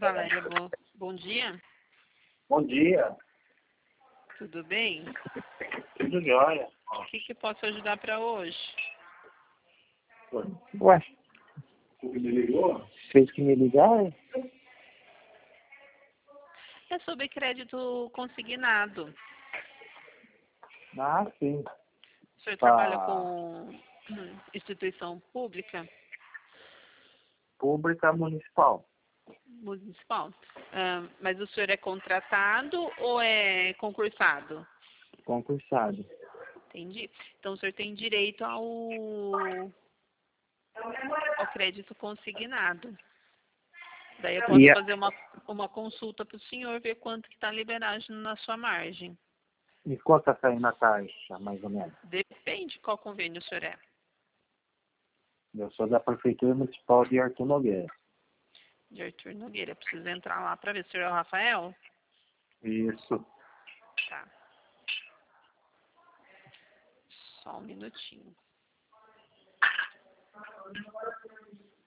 Valéria, bom dia. Bom dia. Tudo bem? Tudo jóia. O que posso ajudar para hoje? Ué, me ligou? Fez que me ligar? É sobre crédito consignado. Ah, sim. O senhor trabalha com instituição pública? Pública municipal. Municipal. Mas o senhor é contratado ou é concursado? Concursado. Entendi. Então o senhor tem direito ao crédito consignado. Daí eu posso fazer uma consulta para o senhor, ver quanto que está liberado na sua margem. E quanto está saindo a taxa, mais ou menos? Depende qual convênio o senhor é. Eu sou da Prefeitura Municipal de Artur Nogueira. De Artur Nogueira. Eu preciso entrar lá para ver se o senhor é o Rafael. Isso. Tá. Só um minutinho.